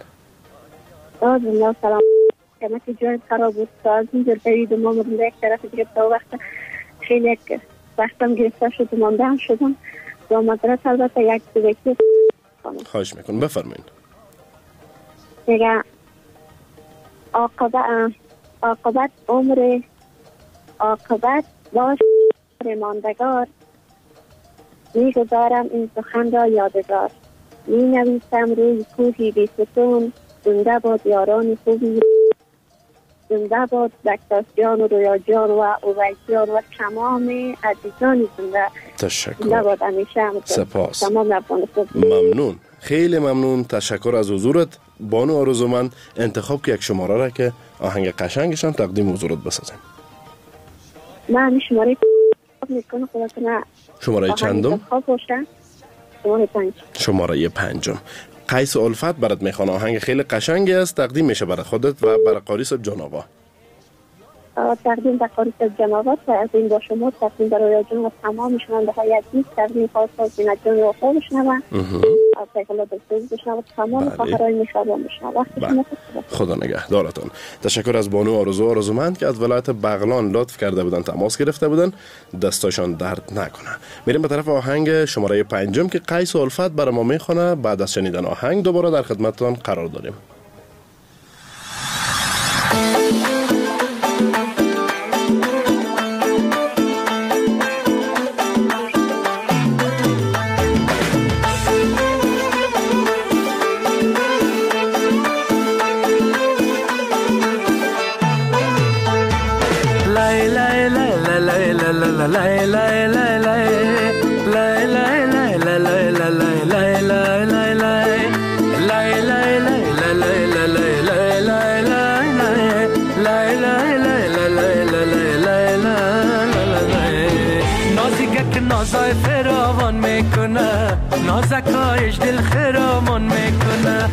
سلام. که جای خراب بود، از اینجا برید ما مدنده یک طرف دیگه تا وقت خیلی یک وقتم گرفته شد و مانده هم شدم با مدرس. البته یک دوکی خواهش میکنم بفرمایید. دیگه عاقبت باش ماندگار، میگذارم این سخن را یادگار، می نویسم روی کوهی بی ستون، زنده باد یاران خوبی، زنده باد بکتاسیان و رویاجان و اویجان و تمام عزیزان زنده. تشکر. زنده باد همیشه. سپاس. تمام افغانستان. ممنون، خیلی ممنون. تشکر از حضورت بانو آرزومند. انتخاب که یک شماره را که آهنگ قشنگشان تقدیم حضورت بسازیم. من شماره میکنم خودتون. شماره چندم؟ شماره 5. قیس الفت برات میخوانه. آهنگ خیلی قشنگی است، تقدیم میشه برای خودت و برای قاری صاحب جان آقا. تقدیم به قاری صاحب جان آقا، تقدیم با شما، تقدیم برای رویا و تمام شنونده های عزیز، تقدیم خاص از زینت جان و خواه بشنوم، از پیغلا دلسوز بشنوم، تمام خواهرهای مشابه بشنوم. خدا نگهدارتون. تشکر از بانو آرزومند که از ولایت بغلان لطف کرده بودن، تماس گرفته بودن. دستاشان درد نکنه. میریم به طرف آهنگ شماره 5 که قیس الفت برای ما میخونه. بعد از شنیدن آهنگ دوباره در خدمتتان قرار داریم. نازای فراوان میکنه، نازکایش دل خرامان میکنه،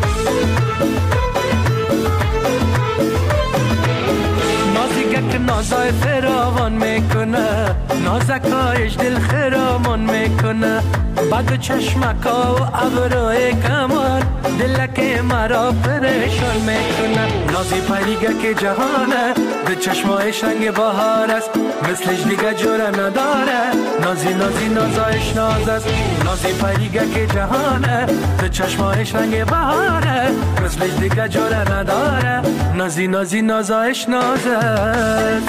نازیگه نازای فراوان میکنه، نازکایش دل خرامان میکنه، بعد چشمکا و ابروی کمان دلک مرا پریشان میکنه. نازی پریگه که جهانه، به چشمایش رنگ بهار است، مثلش دیگه جوره نداره. نازی نازایش ناز است، نازی پریگه که جهانه، به چشمایش رنگ بهاره، مثلش دیگه جوره نداره. نازی نازایش ناز است.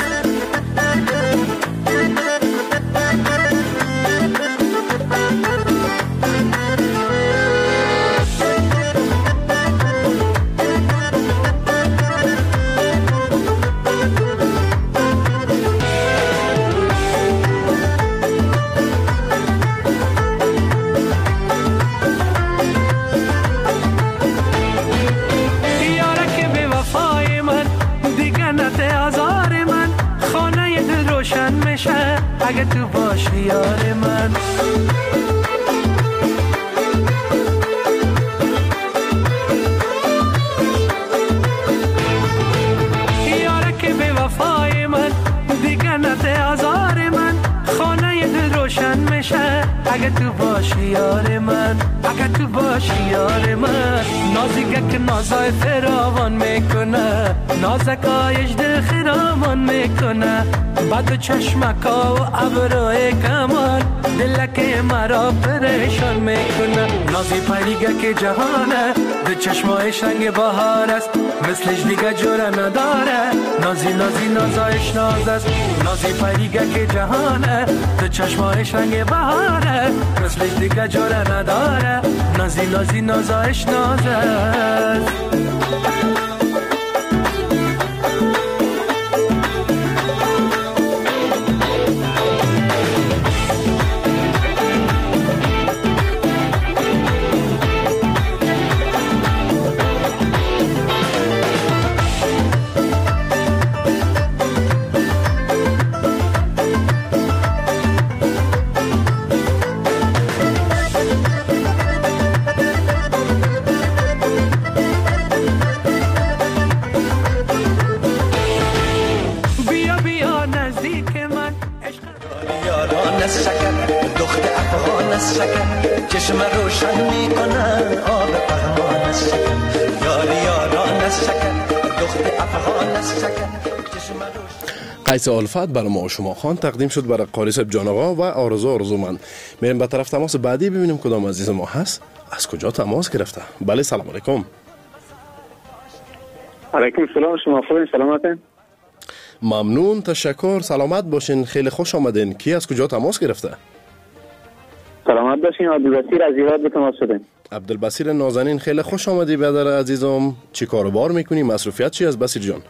اگه تو باشی یار من. یاره که به وفای من دیگه نده آزار من، خانه دل روشن میشه اگه تو باشی یار من، اگه تو باشی یار من. نازیگه که نازای فراوان میکنه، نازکایش دل خرامان میکنه، بعد چشمکا و ابروی کمان دلک مرا پریشان میکنه. نازی پریگه که جهانه، به چشمایش رنگ بهار است، مثلش دیگه جوره نداره. نازی نازی نازایش ناز است، نازی پریگه که جهانه، به چشمایش رنگ بهاره، مثلش دیگه جوره نداره. نازی نازی نازایش ناز است. چشم روشن میکنه آب پهمان از شکر، یاری یاران از شکر، دخت افغان از شکر. قیس الفت برای ما و شما خان تقدیم شد برای قاری صاحب جان آقا و آرزو من. میریم به طرف تماس بعدی ببینیم کدام عزیز ما هست، از کجا تماس گرفته. بله سلام علیکم. علیکم السلام، شما خوبین؟ سلامتین؟ ممنون، تشکر، سلامت باشین، خیلی خوش آمدین. کی از کجا تماس گرفته؟ سلامت باشین، عبدالبصیر از ایراد به تماس شدیم. عبدالبصیر نازنین، خیلی خوش آمدی برادر عزیزم. چی کاروبار میکنی؟ مصروفیت چی از بصیر جان؟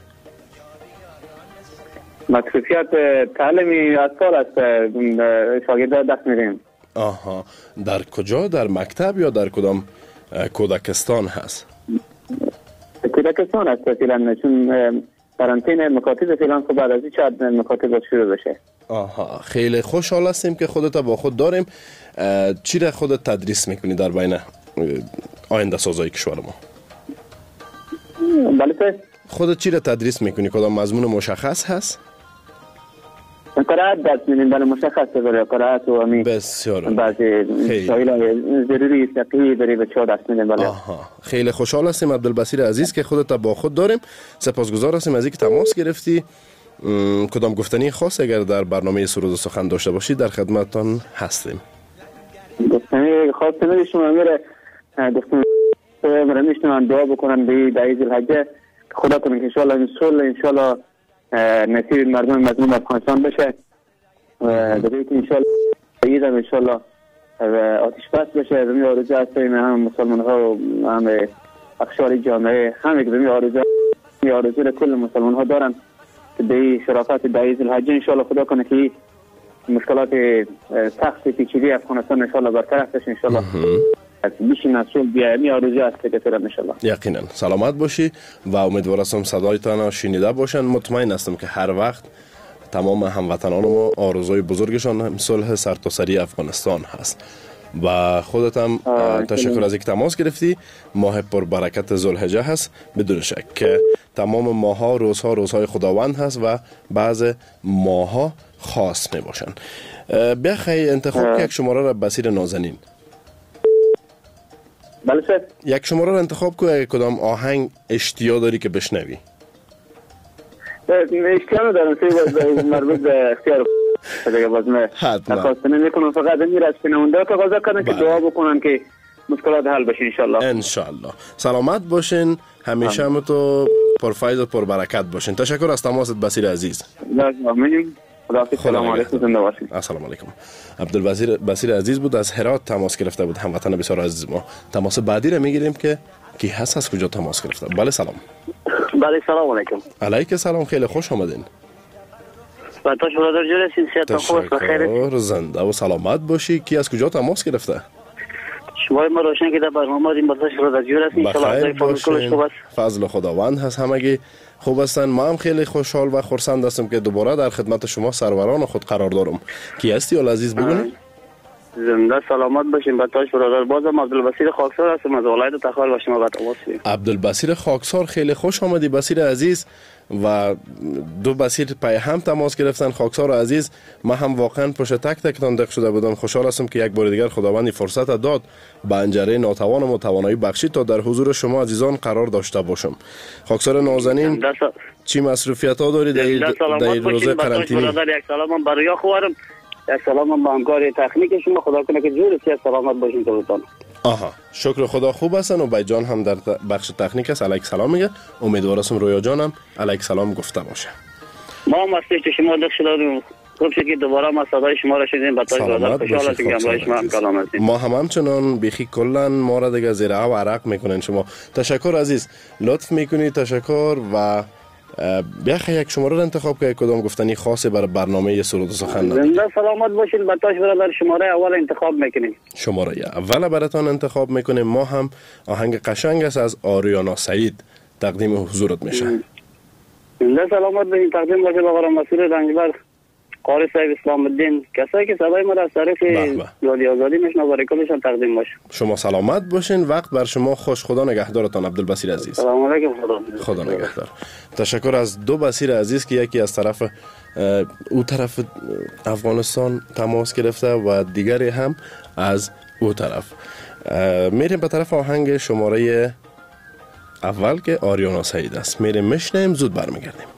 مصروفیت تعلیمی از سال است، شاگرد درس میدیم. آها، در کجا؟ در مکتب یا در کدام کودکستان هست؟ کودکستان هست فعلا، چون قرنطینه مکاتب فعلا، خب بعد از این شاید مکاتب شروع بشه. آها، خیلی خوشحال هستیم که خودت با خود داریم. چی را خودت تدریس میکنی در بین آینده سازای کشور ما؟ بله، خودت چی را تدریس میکنی؟ کدام مضمون مشخص هست؟ قرائت درس میدیم، بله مشخص داره قرائت و امی بسیار بعضی شایل ضروری فقهی داری به چه درس میدیم. بله خیلی خوشحال هستیم عبدالبصیر عزیز که خودت با خود داریم. سپاسگزار هستیم از اینکه تماس گرفتی. کدام گفتنی خاص اگر در برنامه سرود و سخن داشته باشید در خدمتتان هستیم. گفتنی خاص نمیشم میره گفتم میشنم دعا بکنن به دعای ذوالحجه، خدا کنه که ان شاء الله این صلح ان شاء الله نصیب مردم مظلوم افغانستان بشه و دیگه که ان شاء الله عیدم ان شاء الله آتش بس بشه. زمین آرزو است هم مسلمان ها و هم اقشار جامعه، همه که زمین آرزو کل مسلمان ها دارن که به شرافت دعای ذوالحجه ان شاء الله خدا کنه که مشکلات سخت پیچیده افغانستان ان شاء الله برطرف بشه. ان شاء الله بیشین از صلح بیایمی آرزو است که ترم ان شاء الله. یقینا سلامت باشی و امیدوار هستم صدایتان شنیده باشن. مطمئن هستم که هر وقت تمام هموطنان ما آرزوی بزرگشان صلح سرتاسری افغانستان هست. و خودت هم تشکر از اینکه تماس گرفتی. ماه پر برکت ذوالحجه هست، بدون شک که تمام ماها روزهای خداوند هست و بعض ماها خاص می باشن. بخوای انتخاب یک شماره را بصیر نازنین. بله سر. یک شماره را انتخاب که کدام آهنگ اشتیاق داری که بشنوی؟ اشتیاق دارم مربوط به اختیار دیگه باز من خواست نمیکنم، فقط میره از شنونده تقاضا کردن که دعا بکنن که مشکلات حل بشه ان شاء الله. سلامت باشین، همیشه هم تو پرفیض و پربرکت باشین. تشکر از تماست بصیر عزیز. سلام علیکم، زنده باشین. السلام علیکم. عبدالبصیر عزیز بود، از هرات تماس گرفته بود، هموطن بسیار عزیز ما. تماس بعدی رو میگیریم که کی هست، از کجا تماس گرفته. بله سلام. بله سلام علیکم. علیک سلام، خیلی خوش آمدین. باتاش برادر جون صحت خوب است، بخیر. زنده و سلامت باشی. کی از کجا تماس گرفته؟ وای ما روشن که در برنامه این برداشت رو در جور است. بخیر باشین. فضل خداوند هست، همگی خوب هستن. ما هم خیلی خوشحال و خرسند هستم که دوباره در خدمت شما سروران خود قرار دارم. کی هستی ال عزیز بگونید؟ زنده سلامت باشین. بتاش برادر بازم عبدالبصیر خاکسار هستم از ولایت تخار با شما تماس میگیرم. عبدالبصیر خاکسار، خیلی خوش آمدی بصیر عزیز. و دو بصیر پای هم تماس گرفتن. خاکسار عزیز، ما هم واقعا پشت تک تکتان دق شده بودم. خوشحال هستم که یک بار دیگر خداوند فرصت داد به انجره ناتوانم و توانایی بخشید تا در حضور شما عزیزان قرار داشته باشم. خاکسار نازنین، چی مصروفیت ها دارید در روزه قرنطینی؟ یک سلام برای خوارم، یک سلام به همکار تکنیک شما. خدا کنه که جور سیاست سلامت باشین تولتان. آها، شکر خدا خوب هستن. و بای جان هم در بخش تکنیک است علیک سلام میگه. امیدوارم رویا جانم علیک سلام گفته باشه. ما هم هستی که شما دق شدیم. خوب شد که دوباره ما صدای شما را شنیدیم. بتاش برادر خوشحال هستیم که همراه شما هم کلام هستیم. ما هم همچنان بیخی کلا ما را دیگه زیر و عرق میکنین شما. تشکر عزیز، لطف میکنی. تشکر. و بیاخه یک شماره را انتخاب که کدام گفتنی خاصی برای برنامه سرود و سخن ندید. زنده سلامت باشین. بتاش برادر شماره اول انتخاب میکنیم. شماره اول براتان انتخاب میکنیم. ما هم آهنگ قشنگ است از آریانا سعید تقدیم حضورت میشه. زنده سلامت باشین. تقدیم باشه به آقا مسئول رنجبر قاری صاحب اسلام الدین، کسایی که صدای ما را از طریق رادیو آزادی میشنوند برکاتشان تقدیم باشه. شما سلامت باشین. وقت بر شما خوش. خدا نگهدارتان عبدالبصیر عزیز. سلام علیکم. خدا نگهدار. تشکر از دو بصیر عزیز که یکی از طرف او طرف افغانستان تماس گرفته و دیگری هم از او طرف. میریم به طرف آهنگ شماره اول که آریانا سعید است. میریم میشنیم، زود برمیگردیم.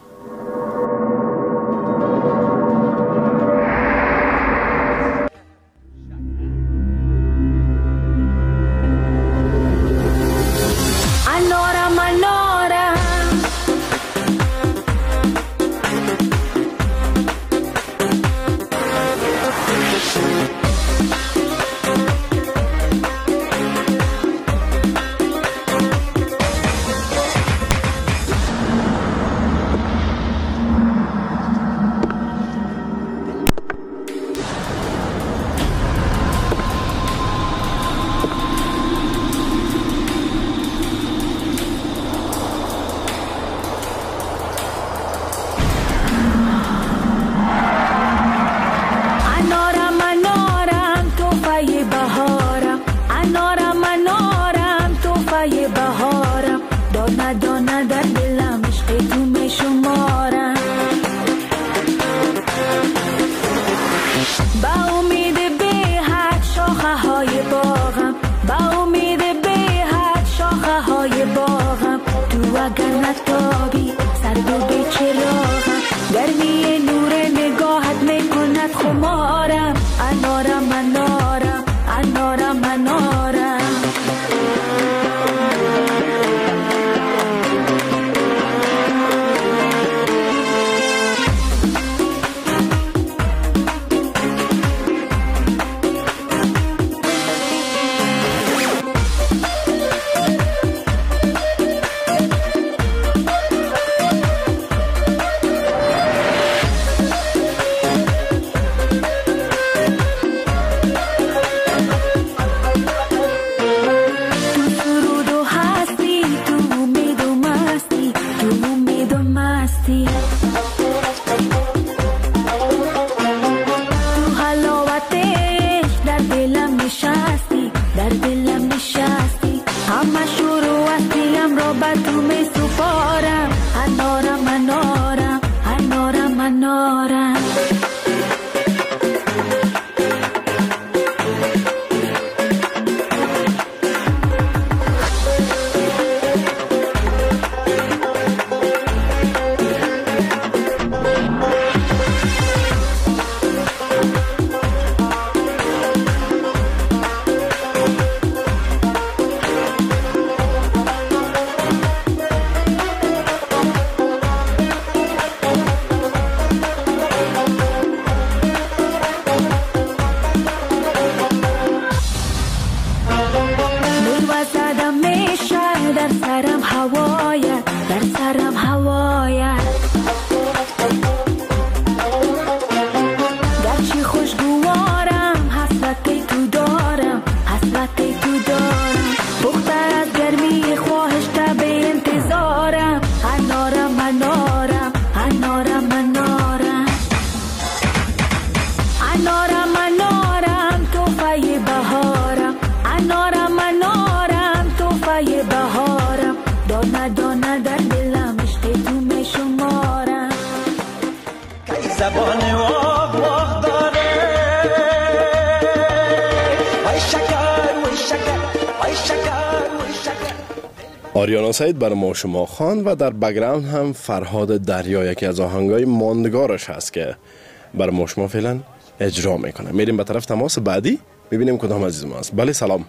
آریانا سعید بر ما شما خوان و در بک‌گراند هم فرهاد دریا یکی از آهنگای ماندگارش هست که بر ما شما فعلا اجرا میکنه. میریم به طرف تماس بعدی ببینیم کدام عزیز ما است. بله سلام.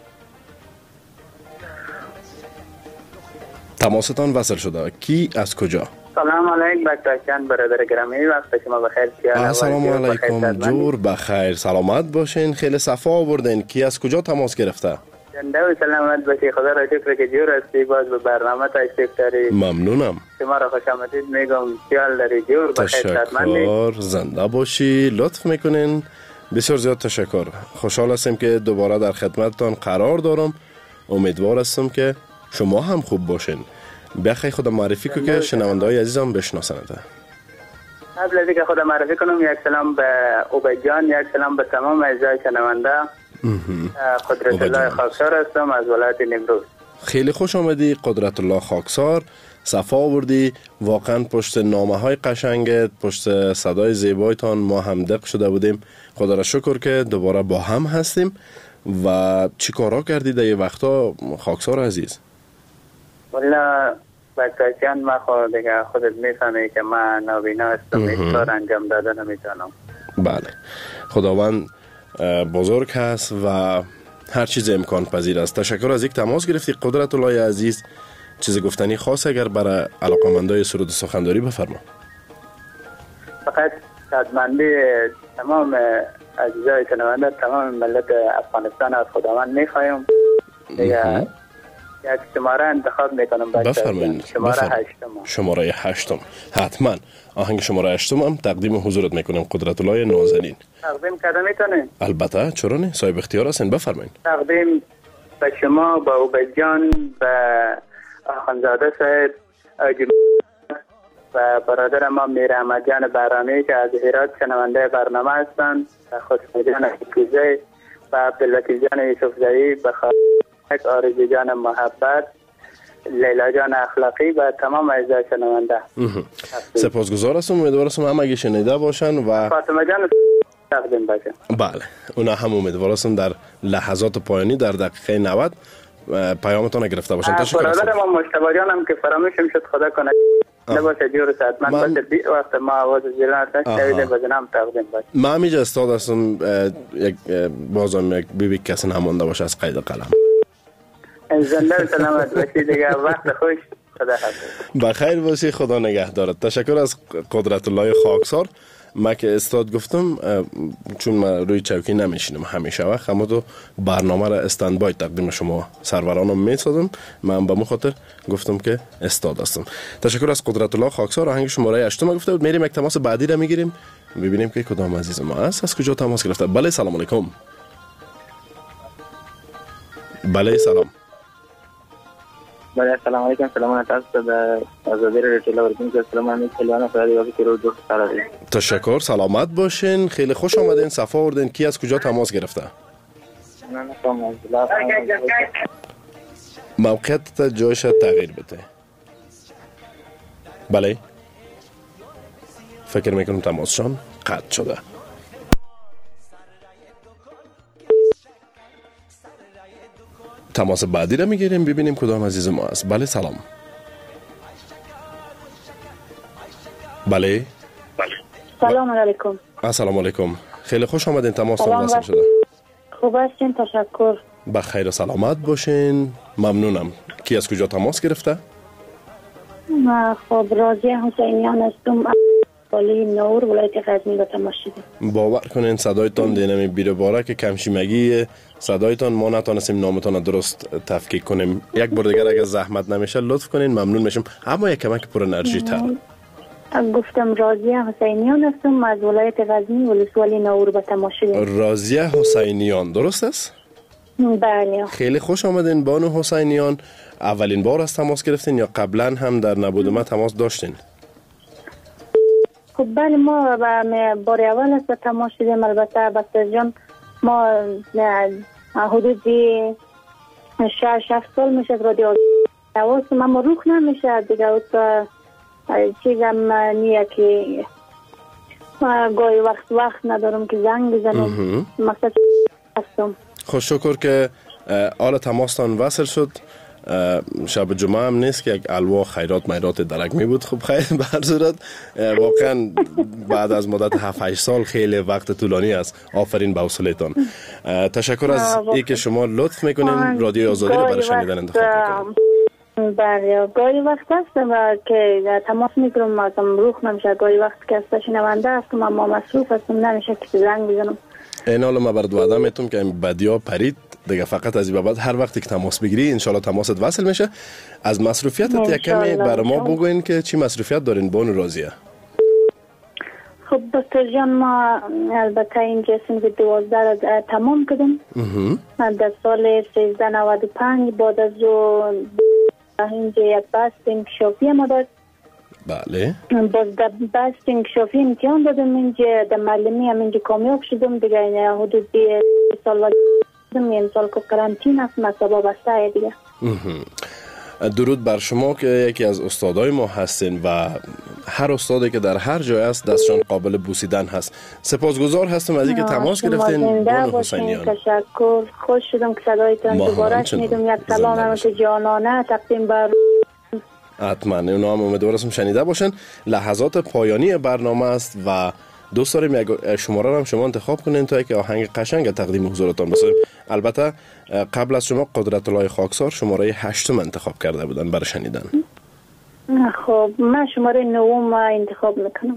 تماستان وصل شده. کی از کجا؟ سلام علیکم بکتاشان برادر گرامی، وقت شما بخیر. السلام علیکم، جور بخیر، سلامت باشین. خیلی صفا آوردین. کی از کجا تماس گرفته؟ زنده و سلامت باشی. خدا را شکر که جور هستی، باز به برنامه تشریف داری. ممنونم. شما را خوش آمدید میگم. خیال داری، جور بخیر. تشکر، زنده باشی، لطف میکنین. بسیار زیاد تشکر. خوشحال هستم که دوباره در خدمتتان قرار دارم. امیدوار هستم که شما هم خوب باشین. بخیر خدا معرفی کو که شنونده‌های عزیزم بشناسند. قبل از اینکه خدا معرفی کنم، یک سلام به عبید جان، یک سلام به تمام اعضای شنونده. قدرت الله خاکسار هستم از ولایت نیمروز. خیلی خوش آمدی قدرت الله خاکسار. صفا آوردی. واقعا پشت نامه‌های قشنگت، پشت صدای زیبایتان ما هم دق شده بودیم. خدا را شکر که دوباره با هم هستیم. و چی کارا کردی در این وقتا خاکسار عزیز؟ والا بکتاشان، ما خودت میفهمی که من نابینا هستم، هیچ کار انجام داده نمیتونم. بله، خداوند بزرگ هست و هر چیز امکان پذیر است. تشکر از یک تماس گرفتی قدرت الله عزیز. چیز گفتنی خاص اگر برای علاقمندای سرود سخنداری بفرما. فقط شادمندی تمام عزیزای شنونده، تمام ملت افغانستان از خداوند میخوایم. دیگه یک شماره انتخاب میکنم. بفرمایید. شماره 8. حتما آهنگ شماره 8 هم تقدیم حضورت میکنم قدرت الله نازنین. تقدیم کرده میتونین؟ البته، چرا نه، صاحب اختیار هستین. بفرمایید. تقدیم به شما، به عبید جان، به آخوندزاده صاحب و برادر ما میر احمد جان برانی که از هرات شنونده برنامه هستند، و خسرو جان حکوزی و عبدالوکیل جان یوسفزایی، به آرزو جان محبت، لیلا جان اخلاقی و تمام اعضای شنونده. سپاسگزار هستم. امیدوار هستم هم اگه شنیده باشن و فاطمه جان تقدیم باشه. بله، اونا هم امیدوار هستم در لحظات پایانی در دقیقه 90 پیامتون گرفته باشن. تشکر هستم. برادر ما مجتبی جان هم که فراموش شد، خدا کنه نباشه جور صحت من باشه. وقت ما آواز زیران شنیده بزنم تقدیم باشه. من همیشه استاد هستم. یک بازم یک بیبی کسی نمانده باشه از قید قلم. زنده و سلامت باشی دیگه. وقت خوش. خدا حافظ. بخیر باشی. خدا نگهدارت. تشکر از قدرت الله خاکسار. من که استاد گفتم چون من روی چوکی نمیشینم همیشه وقت، اما تو برنامه را استندبای تقدیم شما سرورانم میسازم. من به خاطر گفتم که استاد هستم. تشکر از قدرت الله خاکسار. آهنگ شماره 8 ما گفته بود. میریم یک تماس بعدی را میگیریم ببینیم که کدام عزیز ما است، از کجا تماس گرفته. بله سلام علیکم. بله سلام. بله سلام علیکم. سلامت است به آزادی رادیو تلویزیون که سلام میکنم. خیلی که رو دوست دارم. تشکر، سلامت باشین. خیلی خوش آمدین، صفا آوردین. کی از کجا تماس گرفته؟ من از موقعیت جایش تغییر بده. بله فکر میکنم تماسشان قطع شده. تماس بعدی را میگیریم ببینیم کدام عزیز ما است. بله سلام. بله سلام علیکم. السلام علیکم. خیلی خوش آمدین. تماستان وصل شده. خوب هستین؟ تشکر. بخیر و سلامت باشین. ممنونم. کی از کجا تماس گرفته؟ خب راضیه حسینیان هستم، والی نور ولایت غزنی به تماس شدیم. باور کنین صدایتان دینمی بیره باره که کمشیمگی صدایتان ما نتونستیم نامتان درست تفکیک کنیم. یک بار دیگر اگر زحمت نمیشه لطف کنین، ممنون میشم. اما یک کمک پر انرژی تر. گفتم راضیه حسینیان هستم از ولایت غزنی ولسوالی نور به تماس شدیم. راضیه حسینیان درست است؟ بله. خیلی خوش آمدین بانو حسینیان. اولین بار از تماس گرفتین یا قبلا هم در نبود ما تماس داشتین؟ خب بله ما بار اول است تماس شدیم. البته بسته جان ما حدودی 6-7 سال میشه رادیو نواز ما روخ نمیشه دیگه. اوتا چیزم نیه که گاهی وقت ندارم که زنگ بزنم. مقصد هستم. خوش شکر که آل تماستان وصل شد. شب جمعه هم نیست که یک الوا خیرات میرات درک می بود. خب خیر به هر صورت واقعا بعد از مدت 7-8 سال خیلی وقت طولانی است. آفرین به حوصله‌تان. تشکر از اینکه شما لطف میکنین رادیوی آزادی رو برای شنیدن انتخاب میکنین. بله گاهی وقت هستم که تماس میگیرم ازم روح نمیشه. گاهی وقت که از شنونده هستم ما مصروف هستم نمیشه که زنگ بزنم. این حالا ما برات وعده میتونم که این بدیا پرید دیگه. فقط از این بعد هر وقتی که تماس بگیری انشالله تماست وصل میشه. از مصروفیتت یک کمی برای ما بگوین که چی مصروفیت دارین بانو راضیه؟ خب دکتر جان ما البته این جسم 12 تمام کردم در سال 1395 بعد از اینجا یک بست انکشافی ما داد. بله باز در بست انکشافی امتحان دادم اینجا در معلمی هم اینجا کامیاب شدم دیگه. حدود 2 سال این سال که کرانتین است مصابه بسته دیگه. درود بر شما که یکی از استادای ما هستین و هر استادی که در هر جای است دستشان قابل بوسیدن هست. سپاسگزار هستم از اینکه تماس گرفتین بانو حسینیان. تشکر. خوش شدم که صدایتان دوباره شنیدم. یک سلام همت جانانه تقدیم بر حتما اونا هم امیدوار هستم شنیده باشن. لحظات پایانی برنامه است و دوست داریم یک شماره رو هم شما انتخاب کنین تا که آهنگ قشنگ تقدیم حضورتان بسازیم. البته قبل از شما قدرت الله خاکسار شماره 8 انتخاب کرده بودن برای شنیدن. خب من شماره 9 انتخاب میکنم.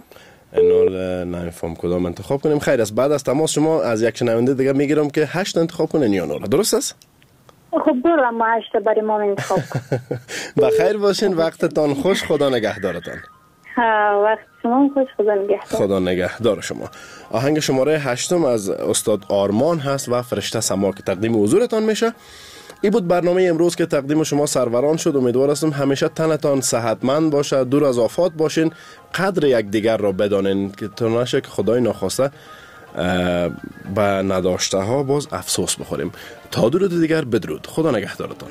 نمیفهم کدام انتخاب کنیم. خیر است بعد از تماس شما از یک شنونده دیگه میگیرم که 8 انتخاب کنین یا 9. درست است؟ خب برو ما 8 برای ما انتخاب کن. بخیر باشین. وقتتان خوش. خدا نگهدارتان. وقت شما خوش. خدا نگهدار. خدا نگهدار شما. آهنگ شماره 8 از استاد آرمان هست و فرشته سما که تقدیم حضورتان میشه. این بود برنامه امروز که تقدیم شما سروران شد. امیدوار هستم همیشه تنتان صحتمند باشه، دور از آفات باشین، قدر یک دیگر را بدانین که تو نشه که خدای ناخواسته به نداشته ها باز افسوس بخوریم. تا درود دیگر بدرود. خدا نگهدارتان.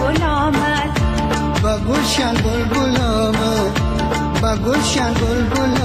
گلشن بلبل